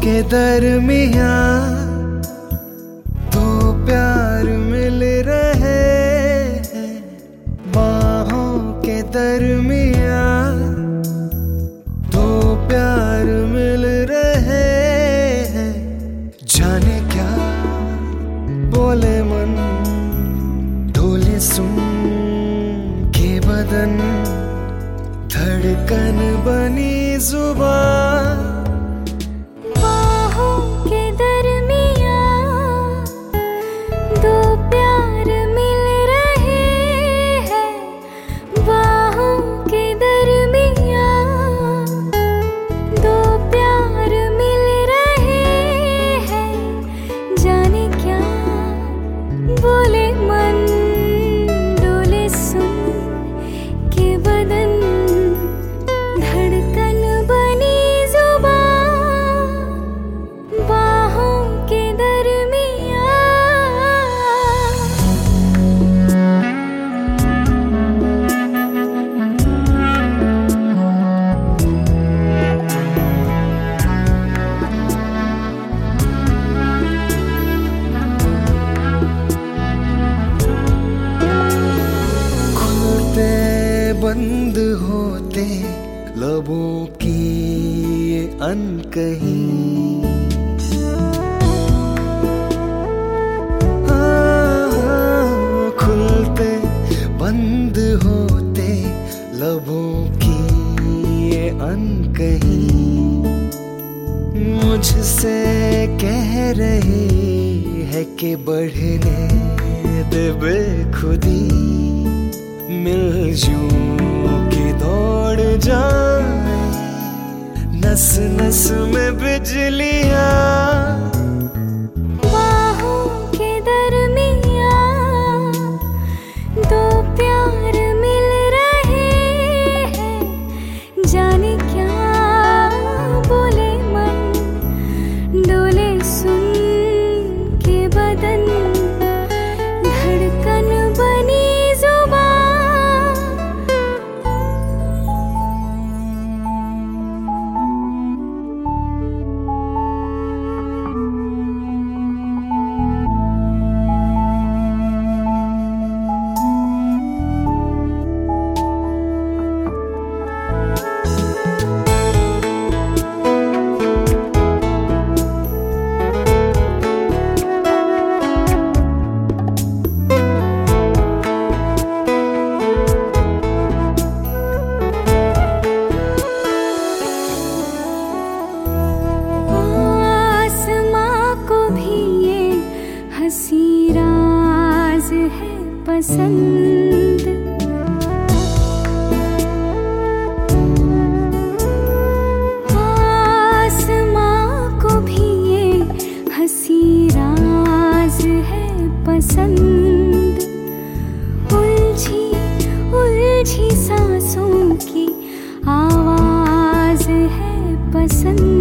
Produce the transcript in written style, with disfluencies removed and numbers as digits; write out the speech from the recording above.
के दरमियाँ दो प्यार मिल रहे हैं, बाहों के दरमियाँ दो प्यार मिल रहे हैं। जाने क्या बोले मन, डोले सुन के बदन, धड़कन बनी जुबान। बाहों के दरमियाँ दो प्यार मिल रहे हैं, बाहों के दरमियाँ दो प्यार मिल रहे हैं। जाने क्या बोले मन, डोले सुन के बदन, धड़कन बनी जुबान। बाहों के दरमियाँ खुलते बंद होते लबों की ये अनकही, खुलते बंद होते लबों की ये अनकही, मुझसे कह रही है कि बढ़ने दे बेखुदी, मिलजूं की दौड़ जाए नस नस में बिजलियाँ। बाहों के दरमियाँ दो प्यार मिल रहे हैं। जाने क्या बोले मन, डोले सुन के बदन, धड़कन बनी जुबान। हंसी राज है पसंद, आसमां को भी ये हंसी राज है पसंद। उलझी उलझी सांसों की आवाज है पसंद।